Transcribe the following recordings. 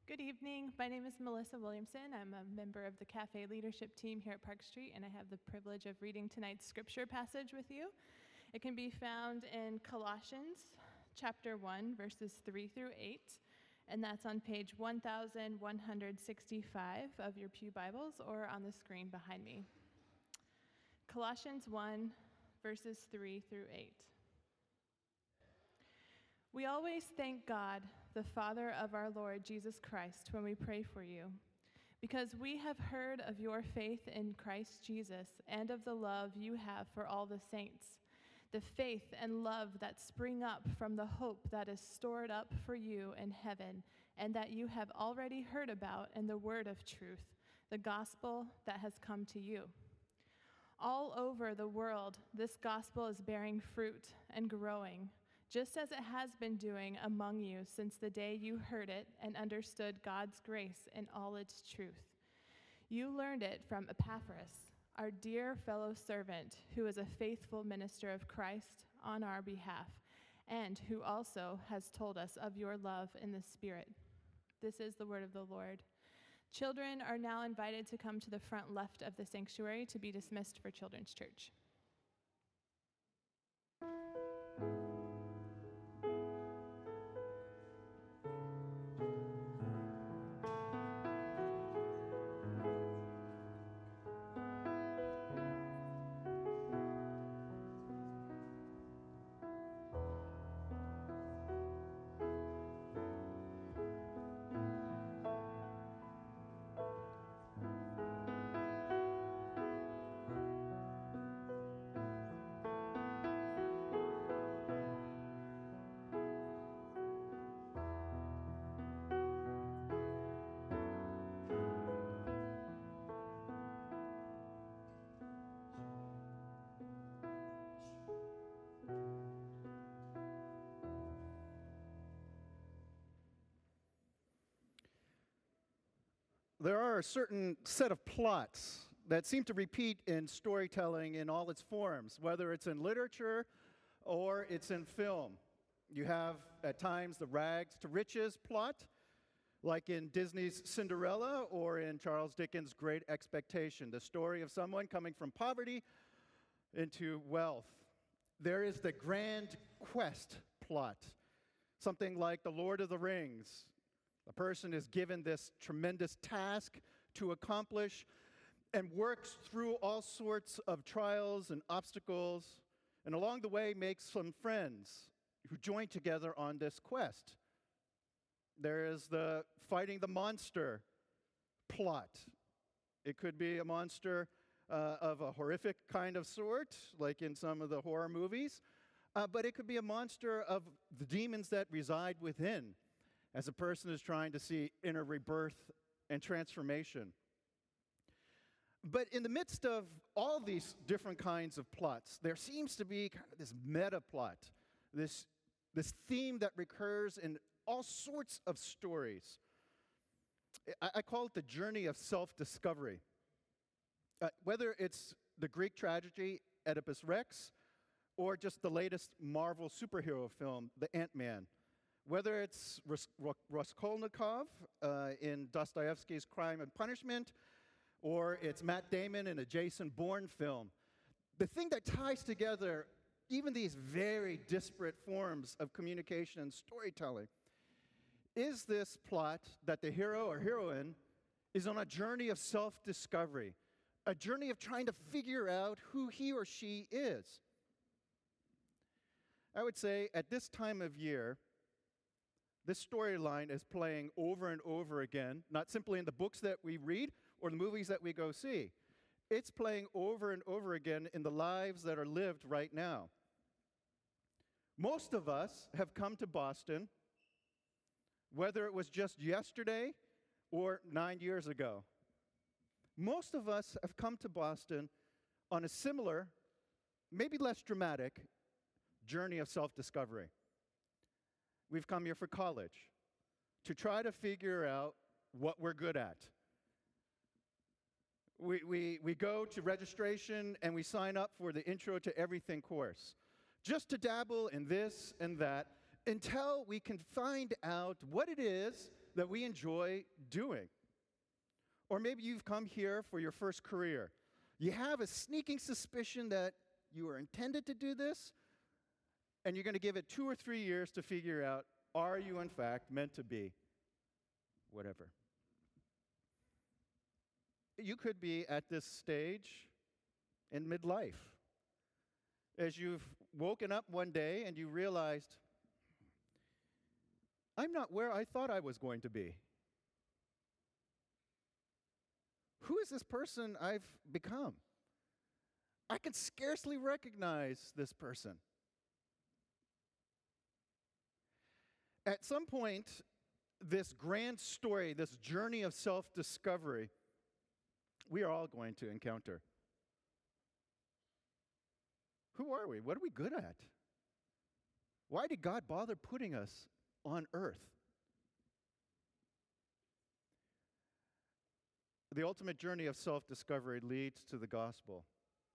Good evening. My name is Melissa Williamson. I'm a member of the Cafe Leadership Team here at Park Street, and I have the privilege of reading tonight's scripture passage with you. It can be found in Colossians chapter 1, verses 3 through 8, and that's on page 1165 of your pew Bibles or on the screen behind me. Colossians 1, verses 3 through 8. We always thank God, the Father of our Lord Jesus Christ, when we pray for you, because we have heard of your faith in Christ Jesus and of the love you have for all the saints, the faith and love that spring up from the hope that is stored up for you in heaven, and that you have already heard about in the word of truth, the gospel that has come to you. All over the world, this gospel is bearing fruit and growing, just as it has been doing among you since the day you heard it and understood God's grace in all its truth. You learned it from Epaphras, our dear fellow servant, who is a faithful minister of Christ on our behalf, and who also has told us of your love in the Spirit. This is the word of the Lord. Children are now invited to come to the front left of the sanctuary to be dismissed for Children's Church. There are a certain set of plots that seem to repeat in storytelling in all its forms, whether it's in literature or it's in film. You have, at times, the rags to riches plot, like in Disney's Cinderella or in Charles Dickens' Great Expectation, the story of someone coming from poverty into wealth. There is the grand quest plot, something like The Lord of the Rings. A person is given this tremendous task to accomplish and works through all sorts of trials and obstacles, and along the way makes some friends who join together on this quest. There is the fighting the monster plot. It could be a monster of a horrific kind of sort, like in some of the horror movies, but it could be a monster of the demons that reside within, as a person is trying to see inner rebirth and transformation. But in the midst of all these different kinds of plots, there seems to be kind of this meta plot, this theme that recurs in all sorts of stories. I call it the journey of self-discovery. Whether it's the Greek tragedy Oedipus Rex, or just the latest Marvel superhero film, The Ant-Man. Whether it's Raskolnikov in Dostoevsky's Crime and Punishment, or it's Matt Damon in a Jason Bourne film, the thing that ties together even these very disparate forms of communication and storytelling is this plot that the hero or heroine is on a journey of self-discovery, a journey of trying to figure out who he or she is. I would say at this time of year, this storyline is playing over and over again, not simply in the books that we read or the movies that we go see. It's playing over and over again in the lives that are lived right now. Most of us have come to Boston, whether it was just yesterday or 9 years ago. Most of us have come to Boston on a similar, maybe less dramatic, journey of self-discovery. We've come here for college, to try to figure out what we're good at. We go to registration and we sign up for the Intro to Everything course, just to dabble in this and that until we can find out what it is that we enjoy doing. Or maybe you've come here for your first career. You have a sneaking suspicion that you were intended to do this, and you're going to give it 2 or 3 years to figure out, are you in fact meant to be whatever? You could be at this stage in midlife, as you've woken up one day and you realized, I'm not where I thought I was going to be. Who is this person I've become? I can scarcely recognize this person. At some point, this grand story, this journey of self-discovery, we are all going to encounter. Who are we? What are we good at? Why did God bother putting us on earth? The ultimate journey of self-discovery leads to the gospel.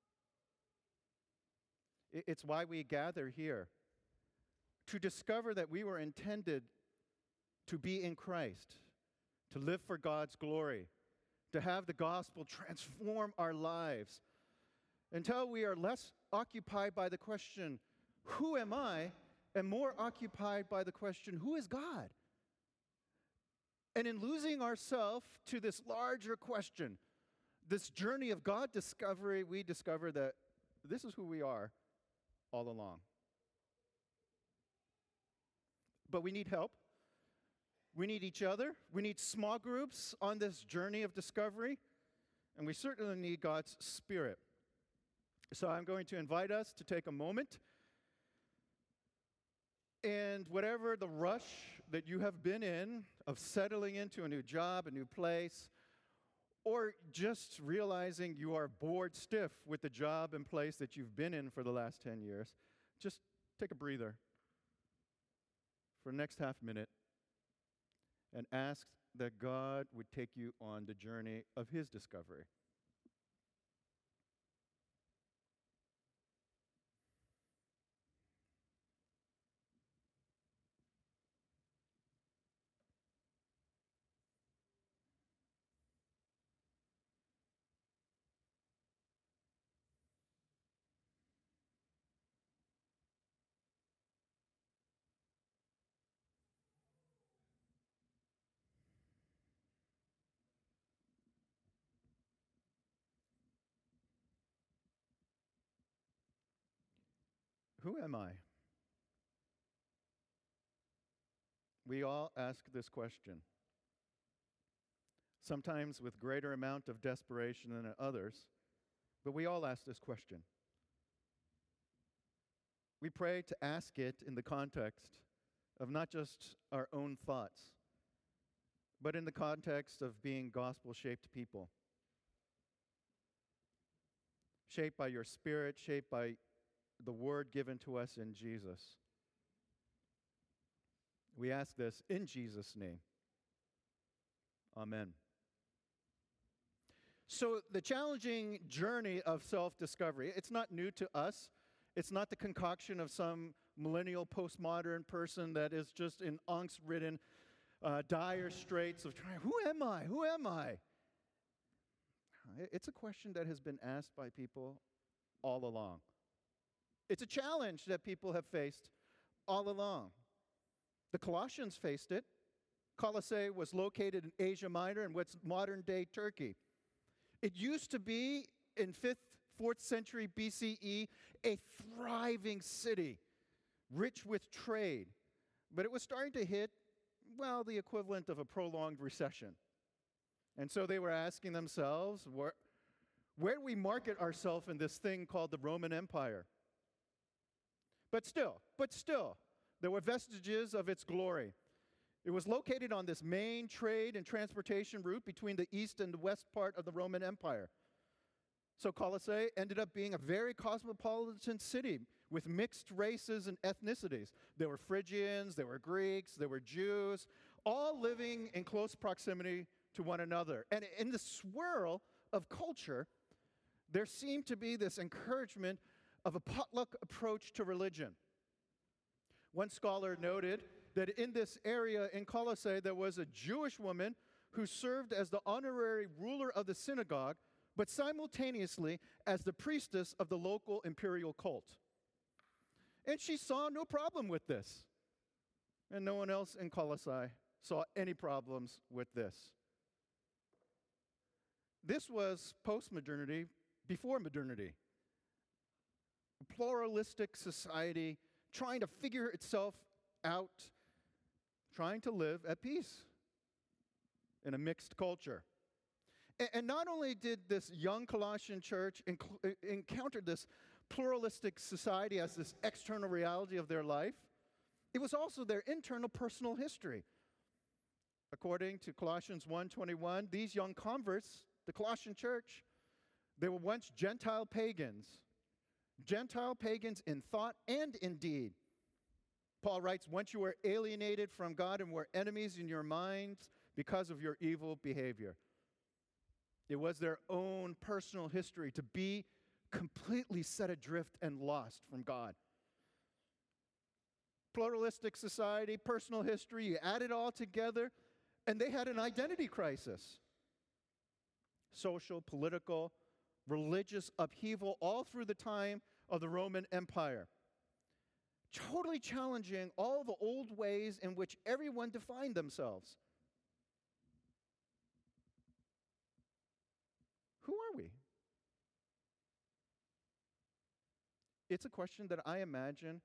It's why we gather here, to discover that we were intended to be in Christ, to live for God's glory, to have the gospel transform our lives, until we are less occupied by the question, who am I, and more occupied by the question, who is God? And in losing ourselves to this larger question, this journey of God discovery, we discover that this is who we are all along. But we need help. We need each other. We need small groups on this journey of discovery. And we certainly need God's Spirit. So I'm going to invite us to take a moment. And whatever the rush that you have been in of settling into a new job, a new place, or just realizing you are bored stiff with the job and place that you've been in for the last 10 years, just take a breather for the next half minute and ask that God would take you on the journey of His discovery. Who am I? We all ask this question, sometimes with greater amount of desperation than others, but we all ask this question. We pray to ask it in the context of not just our own thoughts, but in the context of being gospel-shaped people. Shaped by your Spirit, shaped by the word given to us in Jesus. We ask this in Jesus' name. Amen. So the challenging journey of self-discovery, it's not new to us. It's not the concoction of some millennial postmodern person that is just in angst-ridden, dire straits of trying, who am I? Who am I? It's a question that has been asked by people all along. It's a challenge that people have faced all along. The Colossians faced it. Colossae was located in Asia Minor in what's modern-day Turkey. It used to be, in 5th, 4th century BCE, a thriving city, rich with trade. But it was starting to hit, well, the equivalent of a prolonged recession. And so they were asking themselves, where do we market ourselves in this thing called the Roman Empire? But still, there were vestiges of its glory. It was located on this main trade and transportation route between the east and the west part of the Roman Empire. So Colossae ended up being a very cosmopolitan city with mixed races and ethnicities. There were Phrygians, there were Greeks, there were Jews, all living in close proximity to one another. And in the swirl of culture, there seemed to be this encouragement of a potluck approach to religion. One scholar noted that in this area in Colossae, there was a Jewish woman who served as the honorary ruler of the synagogue, but simultaneously as the priestess of the local imperial cult. And she saw no problem with this. And no one else in Colossae saw any problems with this. This was post-modernity, before modernity. A pluralistic society trying to figure itself out, trying to live at peace in a mixed culture. And not only did this young Colossian church encounter this pluralistic society as this external reality of their life, it was also their internal personal history. According to Colossians 1:21, these young converts, the Colossian church, they were once Gentile pagans in thought and in deed. Paul writes, once you were alienated from God and were enemies in your minds because of your evil behavior. It was their own personal history to be completely set adrift and lost from God. Pluralistic society, personal history, you add it all together, and they had an identity crisis. Social, political, religious upheaval all through the time of the Roman Empire. Totally challenging all the old ways in which everyone defined themselves. Who are we? It's a question that I imagine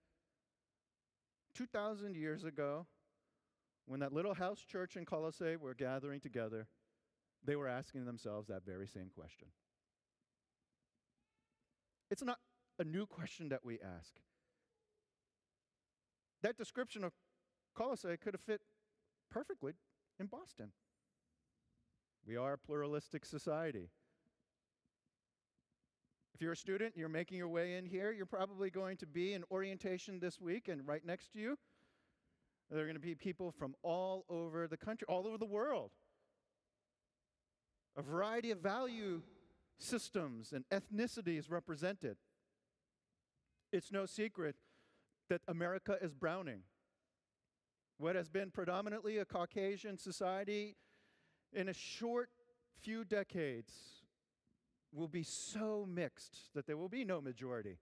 2,000 years ago, when that little house church in Colossae were gathering together, they were asking themselves that very same question. It's not a new question that we ask. That description of Colossae could have fit perfectly in Boston. We are a pluralistic society. If you're a student, you're making your way in here, you're probably going to be in orientation this week, and right next to you, there are going to be people from all over the country, all over the world. A variety of value systems and ethnicities represented. It's no secret that America is browning. What has been predominantly a Caucasian society in a short few decades will be so mixed that there will be no majority.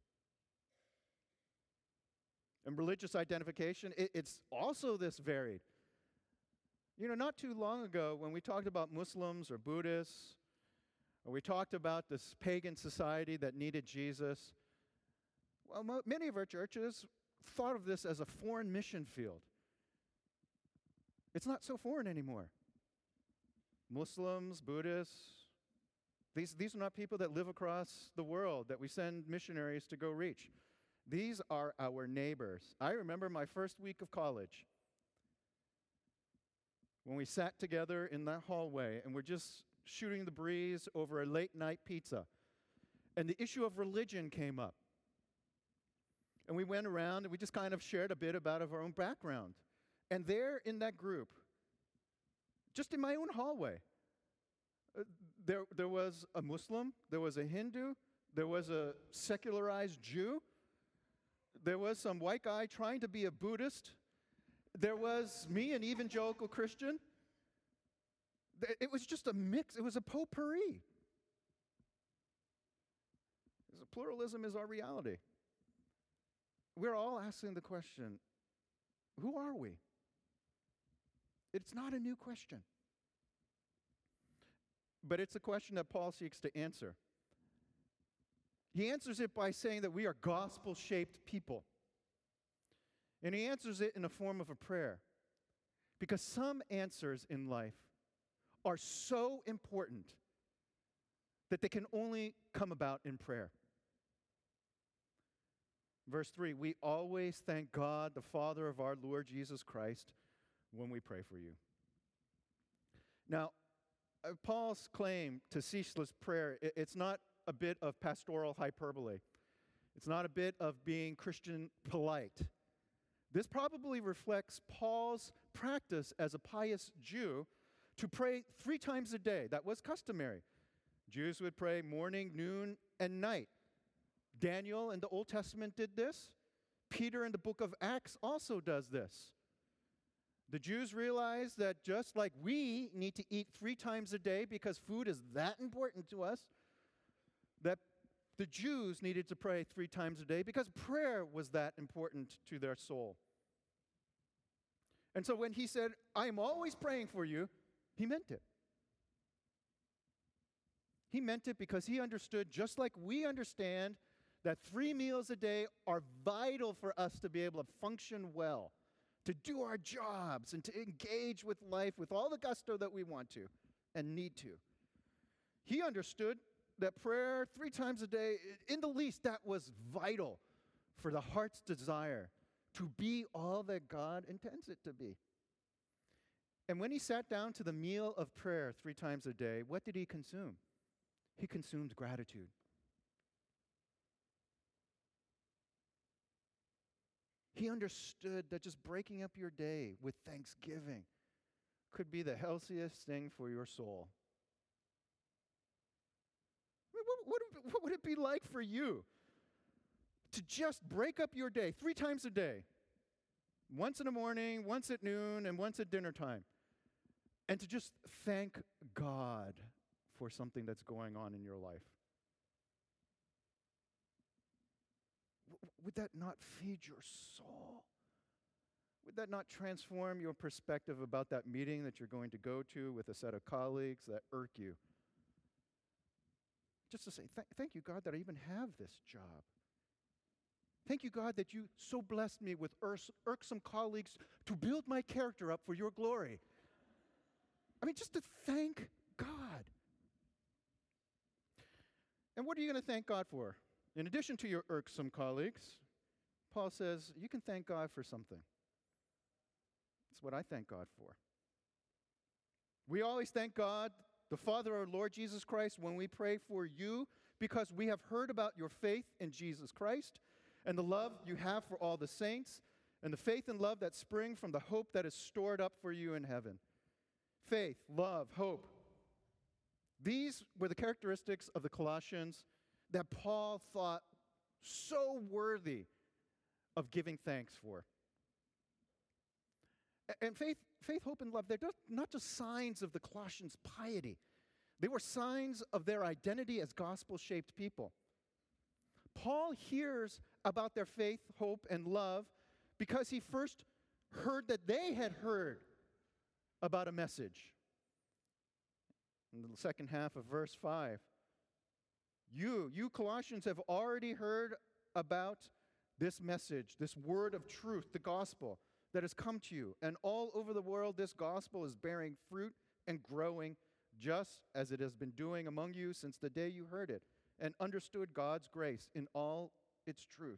And religious identification, it's also this varied. You know, not too long ago when we talked about Muslims or Buddhists, or we talked about this pagan society that needed Jesus, well, many of our churches thought of this as a foreign mission field. It's not so foreign anymore. Muslims, Buddhists, these are not people that live across the world that we send missionaries to go reach. These are our neighbors. I remember my first week of college when we sat together in that hallway and we're just shooting the breeze over a late night pizza. And the issue of religion came up. And we went around and we just kind of shared a bit about our own background. And there in that group, just in my own hallway, there was a Muslim, there was a Hindu, there was a secularized Jew, there was some white guy trying to be a Buddhist, there was me, an evangelical Christian. It was just a mix, it was a potpourri. Pluralism is our reality. We're all asking the question, who are we? It's not a new question. But it's a question that Paul seeks to answer. He answers it by saying that we are gospel-shaped people. And he answers it in the form of a prayer. Because some answers in life are so important that they can only come about in prayer. Verse 3, we always thank God, the Father of our Lord Jesus Christ, when we pray for you. Now, Paul's claim to ceaseless prayer, it's not a bit of pastoral hyperbole. It's not a bit of being Christian polite. This probably reflects Paul's practice as a pious Jew to pray 3 times a day. That was customary. Jews would pray morning, noon, and night. Daniel in the Old Testament did this. Peter in the book of Acts also does this. The Jews realized that just like we need to eat 3 times a day because food is that important to us, that the Jews needed to pray 3 times a day because prayer was that important to their soul. And so when he said, I am always praying for you, he meant it. He meant it because he understood, just like we understand, that 3 meals a day are vital for us to be able to function well, to do our jobs, and to engage with life with all the gusto that we want to and need to. He understood that prayer 3 times a day, in the least, that was vital for the heart's desire to be all that God intends it to be. And when he sat down to the meal of prayer 3 times a day, what did he consume? He consumed gratitude. He understood that just breaking up your day with thanksgiving could be the healthiest thing for your soul. I mean, what would it be like for you to just break up your day 3 times a day, once in the morning, once at noon, and once at dinner time, and to just thank God for something that's going on in your life? Would that not feed your soul? Would that not transform your perspective about that meeting that you're going to go to with a set of colleagues that irk you? Just to say, thank you, God, that I even have this job. Thank you, God, that you so blessed me with irksome colleagues to build my character up for your glory. I mean, just to thank God. And what are you going to thank God for? In addition to your irksome colleagues, Paul says, you can thank God for something. That's what I thank God for. We always thank God, the Father of our Lord Jesus Christ, when we pray for you, because we have heard about your faith in Jesus Christ and the love you have for all the saints and the faith and love that spring from the hope that is stored up for you in heaven. Faith, love, hope. These were the characteristics of the Colossians that Paul thought so worthy of giving thanks for. And faith, hope, and love, they're not just signs of the Colossians' piety. They were signs of their identity as gospel-shaped people. Paul hears about their faith, hope, and love because he first heard that they had heard about a message. In the second half of verse 5, you Colossians have already heard about this message, this word of truth, the gospel that has come to you. And all over the world, this gospel is bearing fruit and growing, just as it has been doing among you since the day you heard it and understood God's grace in all its truth.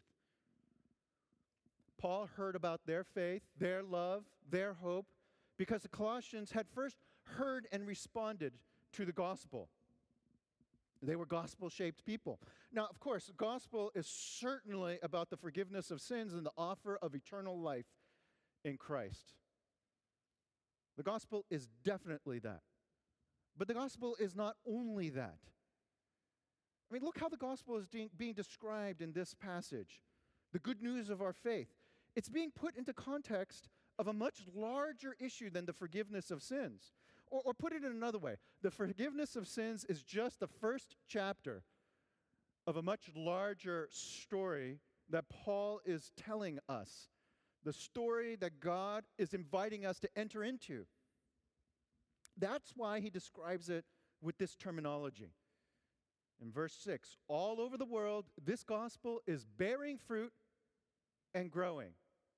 Paul heard about their faith, their love, their hope, because the Colossians had first heard and responded to the gospel. They were gospel-shaped people. Now, of course, the gospel is certainly about the forgiveness of sins and the offer of eternal life in Christ. The gospel is definitely that. But the gospel is not only that. I mean, look how the gospel is being described in this passage. The good news of our faith. It's being put into context of a much larger issue than the forgiveness of sins. Or put it in another way, the forgiveness of sins is just the first chapter of a much larger story that Paul is telling us. The story that God is inviting us to enter into. That's why he describes it with this terminology. In verse 6, all over the world, this gospel is bearing fruit and growing.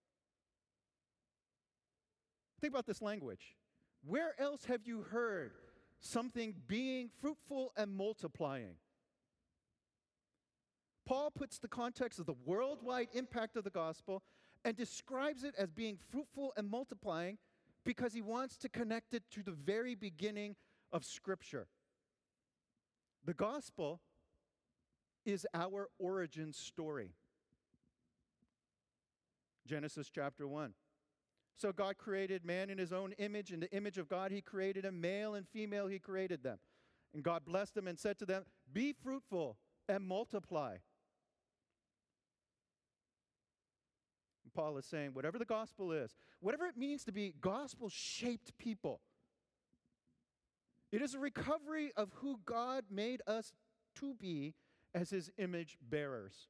Think about this language. Where else have you heard something being fruitful and multiplying? Paul puts the context of the worldwide impact of the gospel and describes it as being fruitful and multiplying because he wants to connect it to the very beginning of Scripture. The gospel is our origin story. Genesis chapter 1. So God created man in his own image. In the image of God he created him. Male and female he created them. And God blessed them and said to them, be fruitful and multiply. Paul is saying, whatever the gospel is, whatever it means to be gospel-shaped people, it is a recovery of who God made us to be as his image bearers.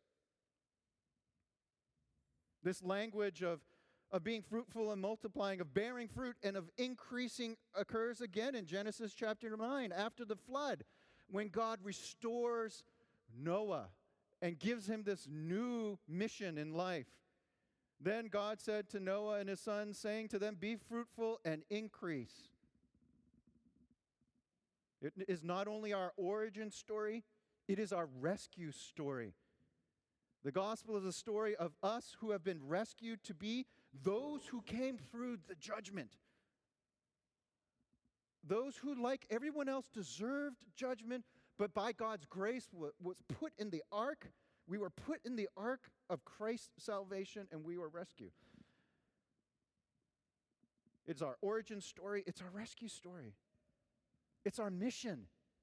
This language of being fruitful and multiplying, of bearing fruit and of increasing occurs again in Genesis chapter 9 after the flood, when God restores Noah and gives him this new mission in life. Then God said to Noah and his sons, saying to them, "Be fruitful and increase." It is not only our origin story, it is our rescue story. The gospel is a story of us who have been rescued to be those who came through the judgment. Those who, like everyone else, deserved judgment, but by God's grace was put in the ark. We were put in the ark of Christ's salvation, and we were rescued. It's our origin story. It's our rescue story. It's our mission.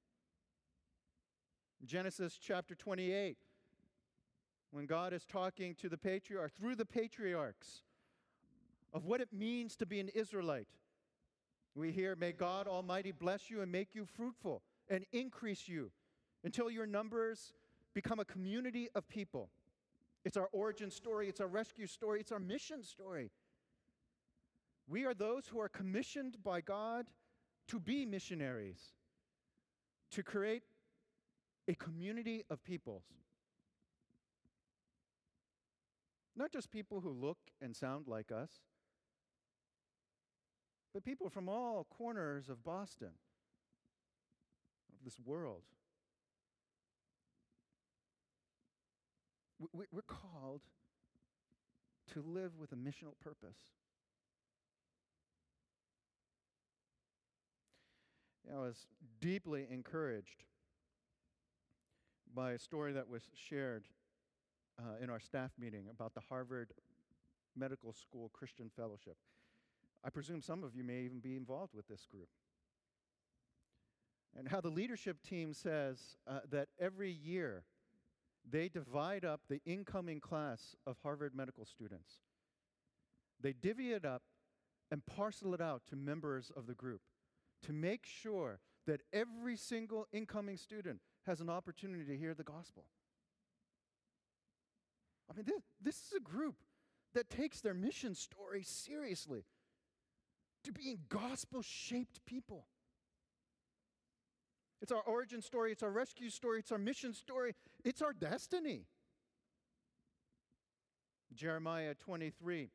Genesis chapter 28, when God is talking to the patriarch, through the patriarchs, of what it means to be an Israelite, we hear, "May God Almighty bless you and make you fruitful and increase you until your numbers become a community of people." It's our origin story. It's our rescue story. It's our mission story. We are those who are commissioned by God to be missionaries, to create a community of peoples. Not just people who look and sound like us, but people from all corners of Boston, of this world. We're called to live with a missional purpose. I was deeply encouraged by a story that was shared in our staff meeting about the Harvard Medical School Christian Fellowship. I presume some of you may even be involved with this group. And how the leadership team says that every year they divide up the incoming class of Harvard medical students. They divvy it up and parcel it out to members of the group to make sure that every single incoming student has an opportunity to hear the gospel. I mean, this is a group that takes their mission story seriously, to being gospel-shaped people. It's our origin story, it's our rescue story, it's our mission story, it's our destiny. Jeremiah 23,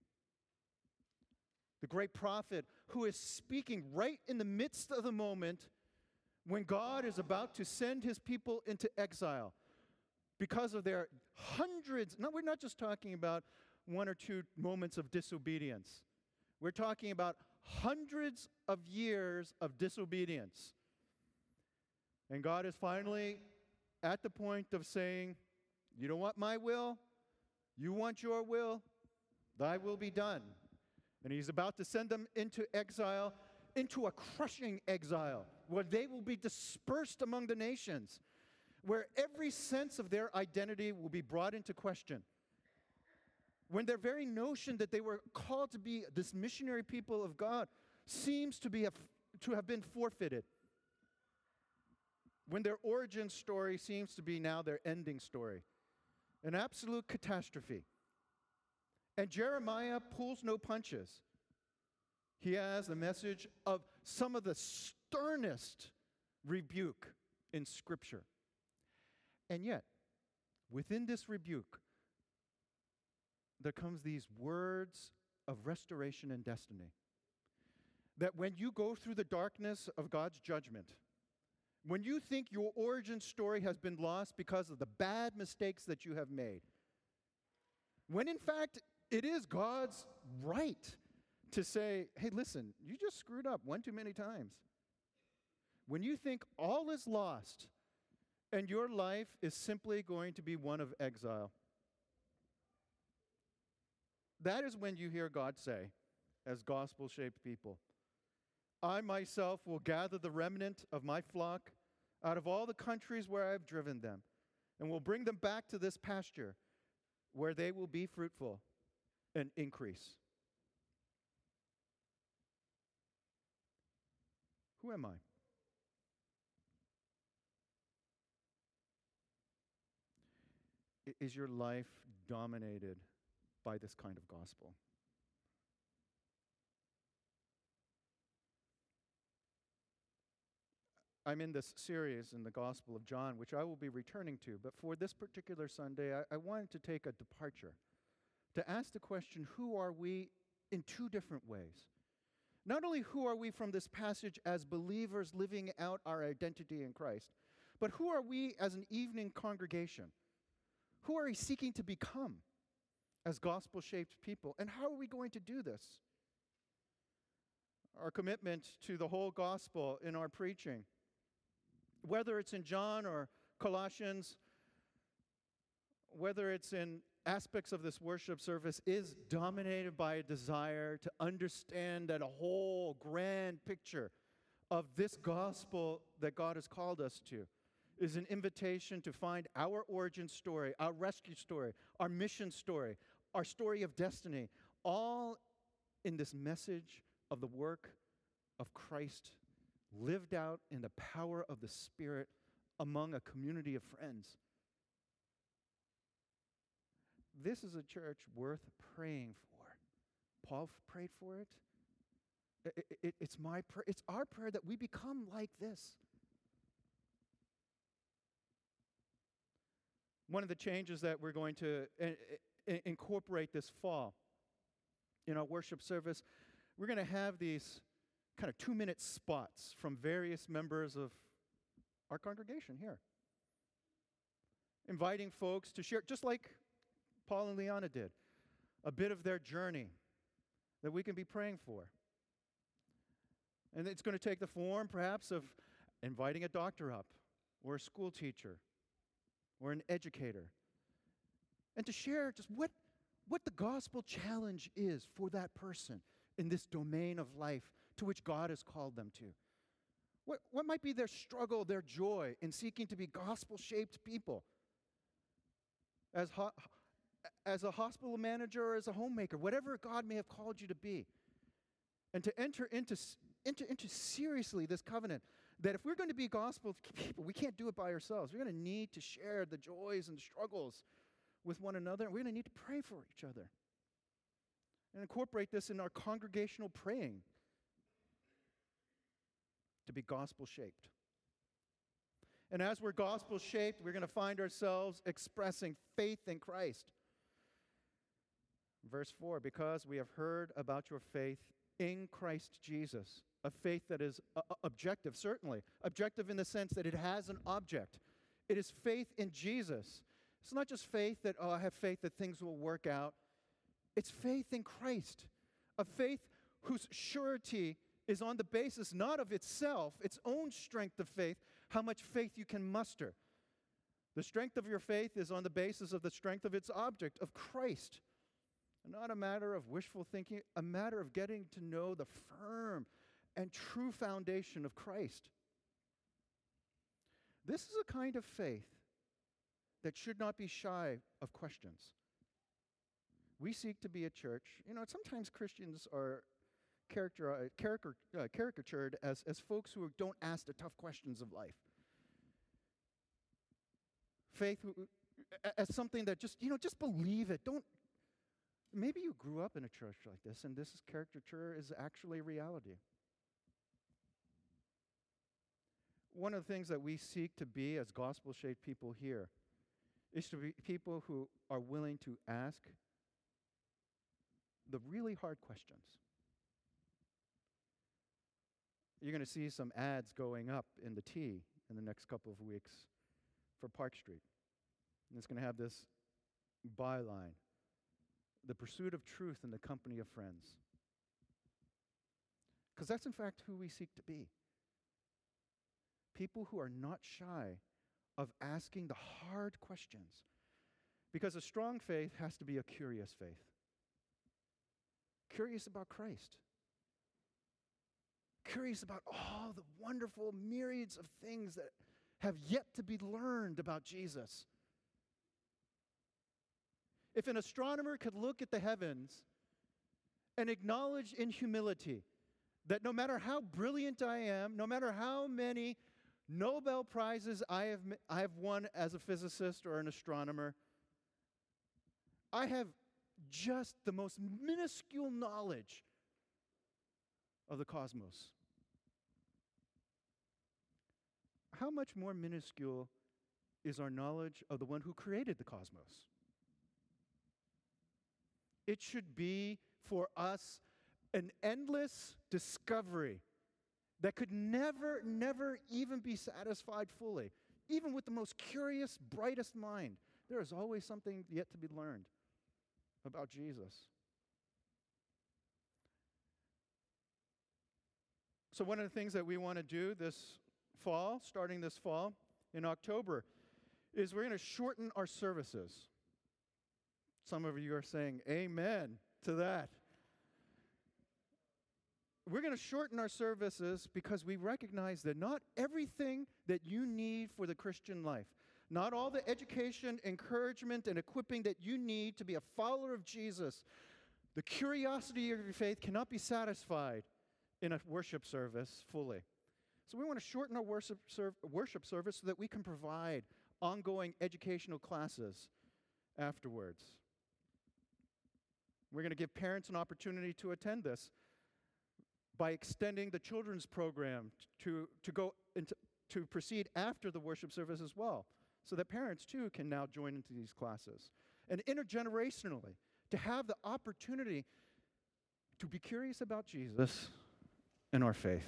the great prophet who is speaking right in the midst of the moment when God is about to send his people into exile because of their hundreds. No, we're not just talking about one or two moments of disobedience. We're talking about hundreds of years of disobedience. And God is finally at the point of saying, "You don't want my will, you want your will, thy will be done." And he's about to send them into exile, into a crushing exile, where they will be dispersed among the nations, where every sense of their identity will be brought into question. When their very notion that they were called to be this missionary people of God seems to have been forfeited. When their origin story seems to be now their ending story. An absolute catastrophe. And Jeremiah pulls no punches. He has the message of some of the sternest rebuke in Scripture. And yet, within this rebuke, there comes these words of restoration and destiny. That when you go through the darkness of God's judgment, when you think your origin story has been lost because of the bad mistakes that you have made, when in fact it is God's right to say, "Hey, listen, you just screwed up one too many times." When you think all is lost and your life is simply going to be one of exile, that is when you hear God say, as gospel-shaped people, "I myself will gather the remnant of my flock out of all the countries where I have driven them, and will bring them back to this pasture where they will be fruitful. and increase. Who am I? Is your life dominated by this kind of gospel? I'm in this series in the Gospel of John, which I will be returning to, but for this particular Sunday, I wanted to take a departure, to ask the question, who are we in two different ways? Not only who are we from this passage as believers living out our identity in Christ, but who are we as an evening congregation? Who are we seeking to become as gospel-shaped people? And how are we going to do this? Our commitment to the whole gospel in our preaching, whether it's in John or Colossians, whether it's in aspects of this worship service, is dominated by a desire to understand that a whole grand picture of this gospel that God has called us to is an invitation to find our origin story, our rescue story, our mission story, our story of destiny, all in this message of the work of Christ lived out in the power of the Spirit among a community of friends. This is a church worth praying for. Paul prayed for it. It's my prayer. It's our prayer that we become like this. One of the changes that we're going to incorporate this fall in our worship service, we're going to have these kind of 2-minute spots from various members of our congregation here, inviting folks to share, just like Paul and Liana did, a bit of their journey that we can be praying for. And it's going to take the form, perhaps, of inviting a doctor up, or a school teacher, or an educator, and to share just what the gospel challenge is for that person in this domain of life to which God has called them to. What might be their struggle, their joy in seeking to be gospel-shaped people? As a hospital manager or as a homemaker, whatever God may have called you to be. And to enter into seriously this covenant that if we're going to be gospel people, we can't do it by ourselves. We're going to need to share the joys and struggles with one another, and we're going to need to pray for each other. And incorporate this in our congregational praying to be gospel-shaped. And as we're gospel-shaped, we're going to find ourselves expressing faith in Christ. Verse 4, because we have heard about your faith in Christ Jesus, a faith that is objective, certainly. Objective in the sense that it has an object. It is faith in Jesus. It's not just faith that, I have faith that things will work out. It's faith in Christ, a faith whose surety is on the basis not of itself, its own strength of faith, how much faith you can muster. The strength of your faith is on the basis of the strength of its object, of Christ. Not a matter of wishful thinking, a matter of getting to know the firm and true foundation of Christ. This is a kind of faith that should not be shy of questions. We seek to be a church. Sometimes Christians are caricatured as folks who don't ask the tough questions of life. Faith as something that just believe it. Maybe you grew up in a church like this, and this caricature is actually reality. One of the things that we seek to be as gospel-shaped people here is to be people who are willing to ask the really hard questions. You're going to see some ads going up in the T in the next couple of weeks for Park Street. And it's going to have this byline: the pursuit of truth in the company of friends. Because that's in fact who we seek to be. People who are not shy of asking the hard questions. Because a strong faith has to be a curious faith. Curious about Christ. Curious about all the wonderful myriads of things that have yet to be learned about Jesus. If an astronomer could look at the heavens and acknowledge in humility that no matter how brilliant I am, no matter how many Nobel Prizes I have won as a physicist or an astronomer, I have just the most minuscule knowledge of the cosmos. How much more minuscule is our knowledge of the one who created the cosmos? It should be for us an endless discovery that could never even be satisfied fully. Even with the most curious, brightest mind, there is always something yet to be learned about Jesus. So one of the things that we want to do this fall, starting this fall in October, is we're going to shorten our services. Some of you are saying amen to that. We're going to shorten our services because we recognize that not everything that you need for the Christian life, not all the education, encouragement, and equipping that you need to be a follower of Jesus, the curiosity of your faith cannot be satisfied in a worship service fully. So we want to shorten our worship service so that we can provide ongoing educational classes afterwards. We're going to give parents an opportunity to attend this by extending the children's program to proceed after the worship service as well, so that parents too can now join into these classes. And intergenerationally, to have the opportunity to be curious about Jesus and our faith.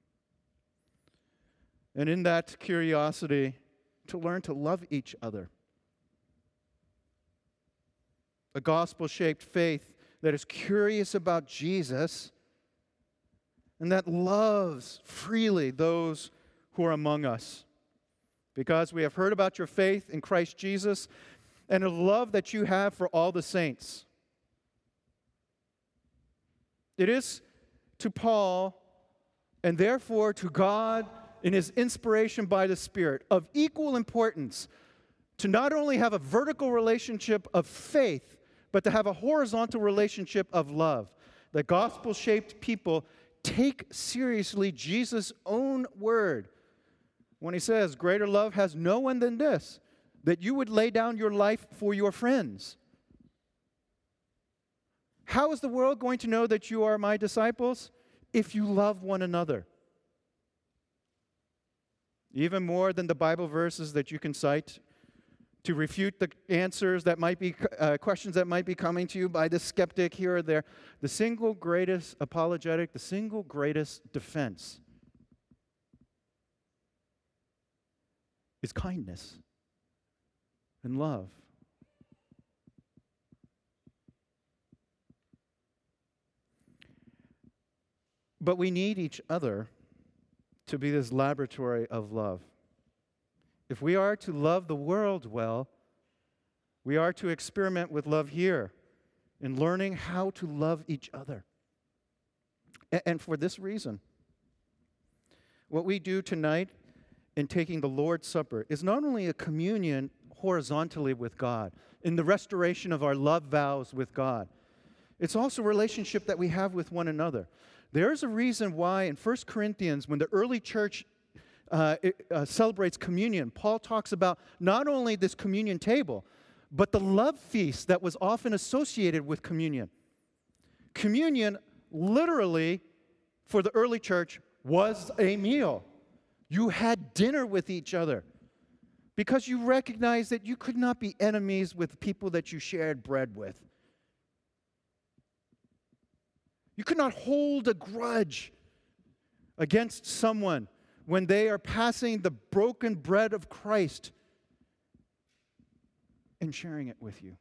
And in that curiosity, to learn to love each other. A gospel-shaped faith that is curious about Jesus and that loves freely those who are among us. Because we have heard about your faith in Christ Jesus and the love that you have for all the saints. It is to Paul, and therefore to God in his inspiration by the Spirit, of equal importance to not only have a vertical relationship of faith, but to have a horizontal relationship of love. The gospel-shaped people take seriously Jesus' own word when he says, greater love has no one than this, that you would lay down your life for your friends. How is the world going to know that you are my disciples? If you love one another. Even more than the Bible verses that you can cite to refute the answers that might be, questions that might be coming to you by the skeptic here or there, the single greatest apologetic, the single greatest defense is kindness and love. But we need each other to be this laboratory of love. If we are to love the world well, we are to experiment with love here in learning how to love each other. And for this reason, what we do tonight in taking the Lord's Supper is not only a communion horizontally with God, in the restoration of our love vows with God, it's also a relationship that we have with one another. There's a reason why in 1 Corinthians, when the early church celebrates communion, Paul talks about not only this communion table, but the love feast that was often associated with communion. Communion, literally, for the early church, was a meal. You had dinner with each other because you recognized that you could not be enemies with people that you shared bread with. You could not hold a grudge against someone when they are passing the broken bread of Christ and sharing it with you.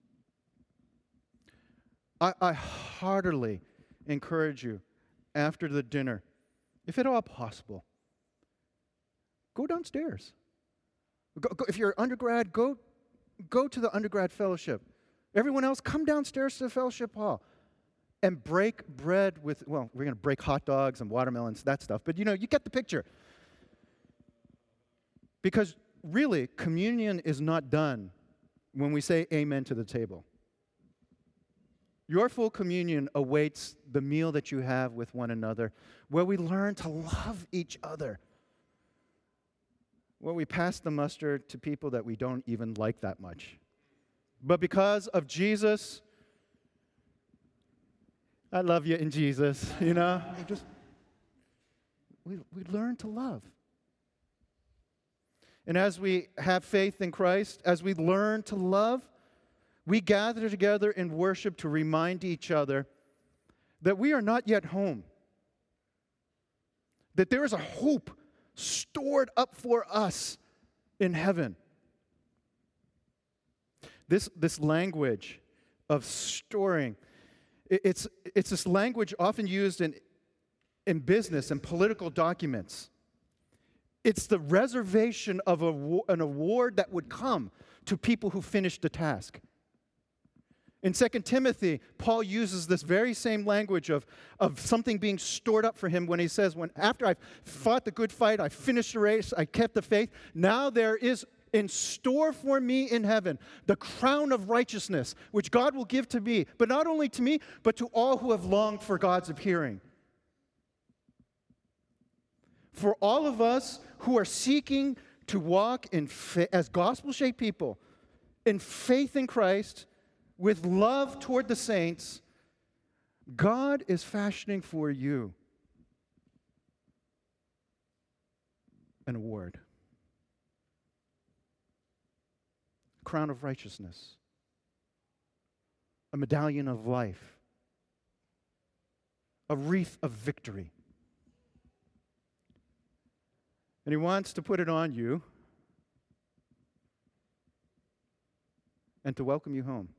I heartily encourage you, after the dinner, if at all possible, go downstairs. Go, if you're undergrad, go to the undergrad fellowship. Everyone else, come downstairs to the fellowship hall and break bread with, well, we're going to break hot dogs and watermelons, that stuff, but you get the picture. Because really, communion is not done when we say amen to the table. Your full communion awaits the meal that you have with one another, where we learn to love each other, where we pass the mustard to people that we don't even like that much. But because of Jesus, I love you in Jesus, we learn to love. And as we have faith in Christ, as we learn to love, we gather together in worship to remind each other that we are not yet home, that there is a hope stored up for us in heaven. This language of storing, it's this language often used in business and political documents. It's the reservation of an award that would come to people who finished the task. In 2 Timothy, Paul uses this very same language of something being stored up for him when he says, after I've fought the good fight, I finished the race, I kept the faith, now there is in store for me in heaven the crown of righteousness, which God will give to me, but not only to me, but to all who have longed for God's appearing. For all of us who are seeking to walk as gospel-shaped people, in faith in Christ, with love toward the saints, God is fashioning for you an award. A crown of righteousness. A medallion of life. A wreath of victory. And He wants to put it on you and to welcome you home.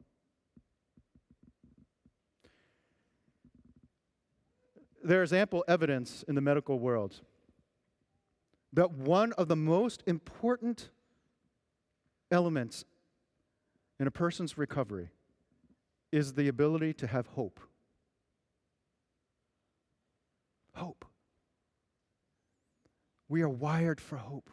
There is ample evidence in the medical world that one of the most important elements in a person's recovery is the ability to have hope. Hope. We are wired for hope.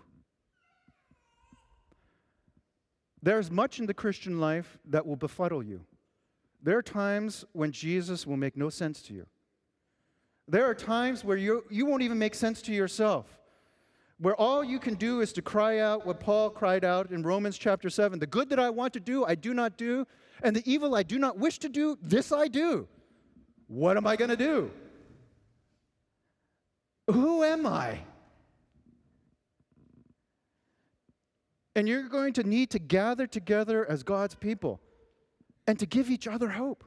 There's much in the Christian life that will befuddle you. There are times when Jesus will make no sense to you. There are times where you won't even make sense to yourself, where all you can do is to cry out what Paul cried out in Romans chapter 7, the good that I want to do, I do not do, and the evil I do not wish to do, this I do. What am I going to do? Who am I? And you're going to need to gather together as God's people and to give each other hope.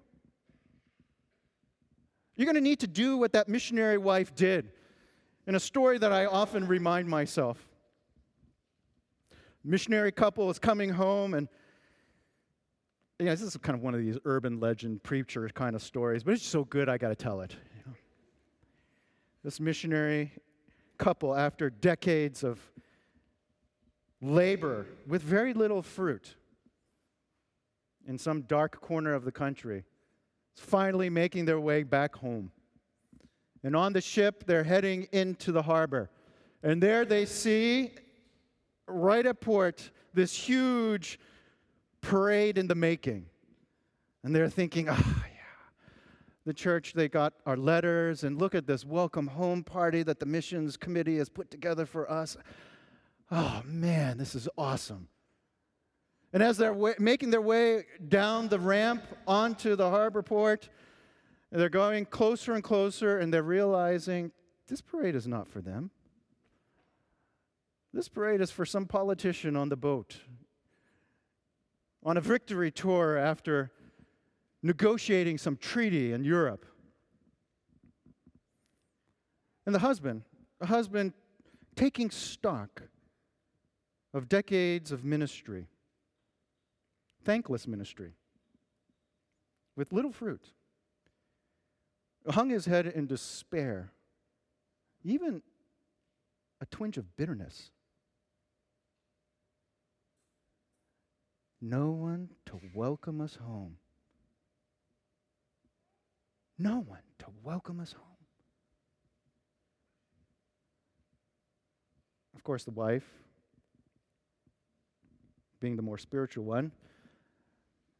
You're going to need to do what that missionary wife did in a story that I often remind myself. Missionary couple is coming home, and this is kind of one of these urban legend preacher kind of stories, but it's so good I got to tell it. This missionary couple, after decades of labor with very little fruit in some dark corner of the country, finally making their way back home. And on the ship, they're heading into the harbor. And there they see, right at port, this huge parade in the making. And they're thinking, the church, they got our letters, and look at this welcome home party that the missions committee has put together for us. Oh, man, this is awesome. And as they're making their way down the ramp onto the harbor port, they're going closer and closer, and they're realizing this parade is not for them. This parade is for some politician on the boat, on a victory tour after negotiating some treaty in Europe. And the husband taking stock of decades of ministry, thankless ministry, with little fruit, hung his head in despair, even a twinge of bitterness. No one to welcome us home. No one to welcome us home. Of course, the wife, being the more spiritual one,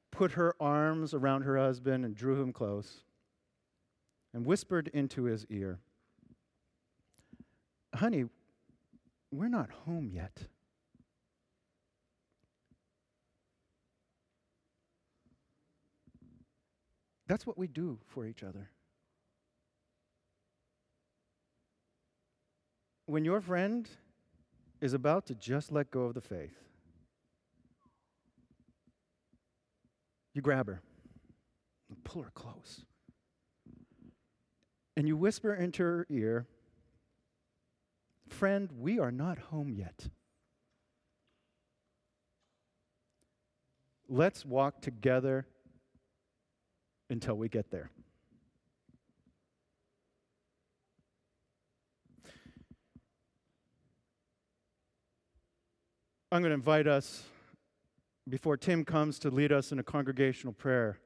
put her arms around her husband and drew him close and whispered into his ear, "Honey, we're not home yet." That's what we do for each other. When your friend is about to just let go of the faith, you grab her and pull her close. And you whisper into her ear, "Friend, we are not home yet. Let's walk together until we get there." I'm going to invite us, before Tim comes to lead us in a congregational prayer,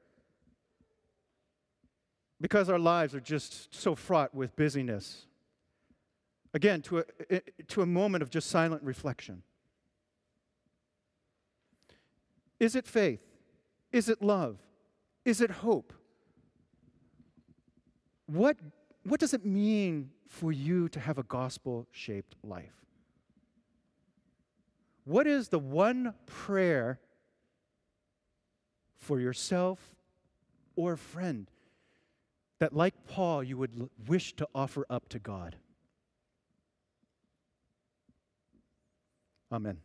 because our lives are just so fraught with busyness, again, to a moment of just silent reflection. Is it faith? Is it love? Is it hope? What does it mean for you to have a gospel-shaped life? What is the one prayer for yourself or friend that, like Paul, you would wish to offer up to God? Amen.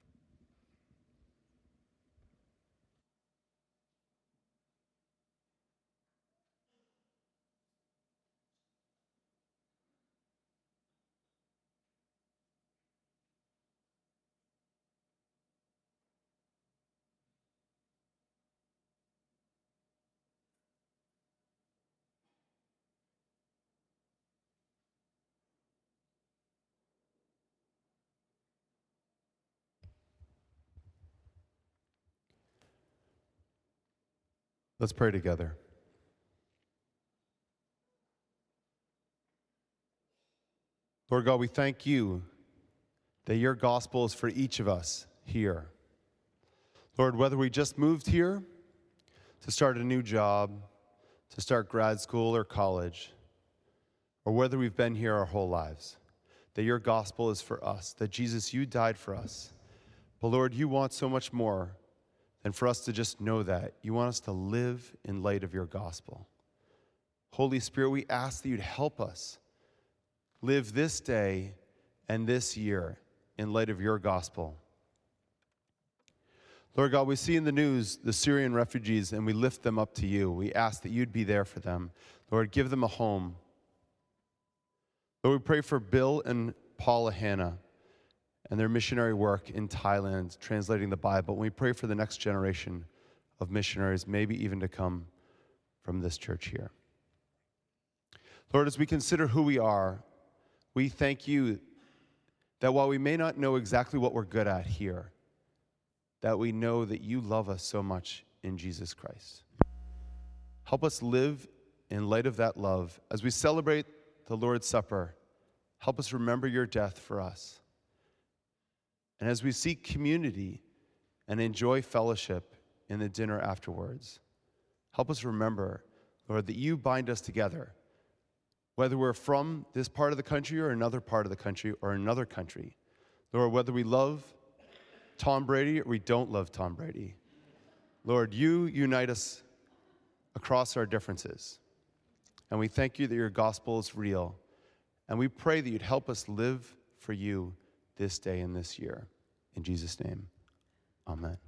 Let's pray together. Lord God, we thank you that your gospel is for each of us here. Lord, whether we just moved here to start a new job, to start grad school or college, or whether we've been here our whole lives, that your gospel is for us, that Jesus, you died for us. But Lord, you want so much more than for us to just know that. You want us to live in light of your gospel. Holy Spirit, we ask that you'd help us live this day and this year in light of your gospel. Lord God, we see in the news the Syrian refugees, and we lift them up to you. We ask that you'd be there for them. Lord, give them a home. Lord, we pray for Bill and Paula Hanna and their missionary work in Thailand, translating the Bible. We pray for the next generation of missionaries, maybe even to come from this church here. Lord, as we consider who we are, we thank you that while we may not know exactly what we're good at here, that we know that you love us so much in Jesus Christ. Help us live in light of that love. As we celebrate the Lord's Supper, help us remember your death for us. And as we seek community and enjoy fellowship in the dinner afterwards, help us remember, Lord, that you bind us together, whether we're from this part of the country or another part of the country or another country. Lord, whether we love Tom Brady or we don't love Tom Brady. Lord, you unite us across our differences. And we thank you that your gospel is real. And we pray that you'd help us live for you this day and this year. In Jesus' name, amen.